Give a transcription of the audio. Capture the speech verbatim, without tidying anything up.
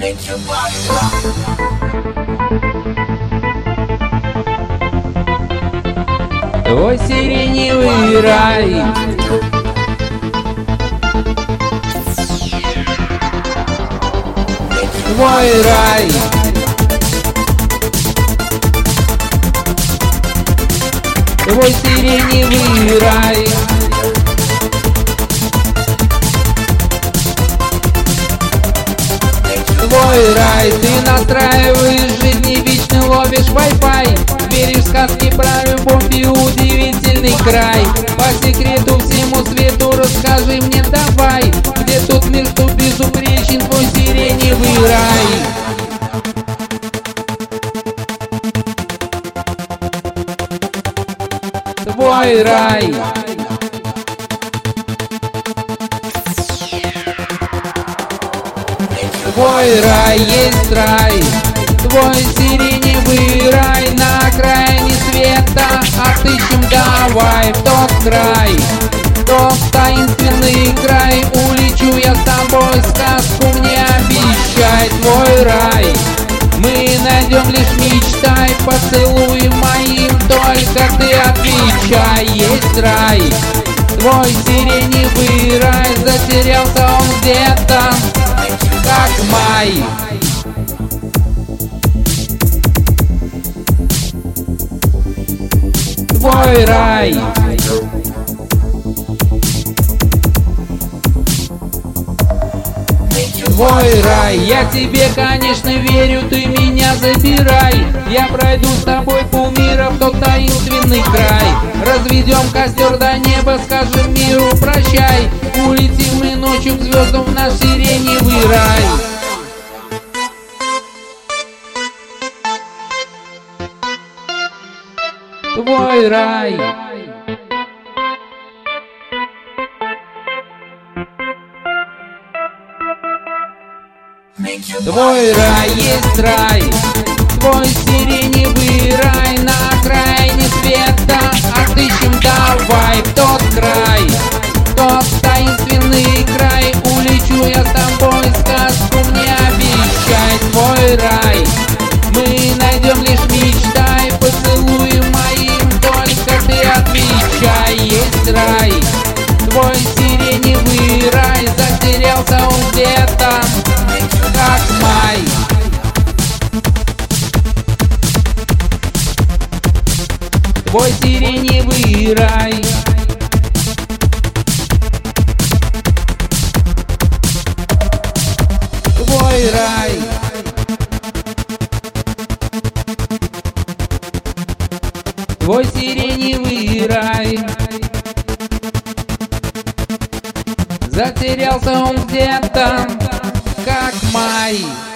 Твой сиреневый рай, твой рай, твой сиреневый рай, твой рай. Ты настраиваешь жизнь и вечно ловишь Wi-Fi, веришь в сказки про любовь и удивительный край. По секрету всему свету расскажи мне давай, где тут мир, что безупречен, твой сиреневый рай. Твой рай, твой рай есть рай, твой сиреневый рай. На окраине света отыщем давай в тот край, в тот таинственный край. Улечу я с тобой, сказку мне обещай. Твой рай, мы найдем, лишь мечтай, поцелуй моим только ты отвечай. Есть рай, твой сиреневый рай, затерялся он где-то, как май. Твой рай, твой рай. Я тебе, конечно, верю, ты меня забирай. Я пройду с тобой полмира в тот таинственный край. Разведем костер до неба, скажем миру прощай. Улетим мы ночью к звездам в наш сиреневый рай. Твой рай, твой рай есть рай, твой сиреневый рай. На окраине света отыщем давай в тот край, в тот таинственный край. Улечу я с тобой, сказку мне обещай. Твой рай, мы найдем, лишь мечтай, поцелуй моим только ты отвечай. Есть рай, твой сиреневый рай, затерялся он где-то, как май. Твой сиреневый рай, твой рай, твой сиреневый рай. Затерялся он где-то, как май.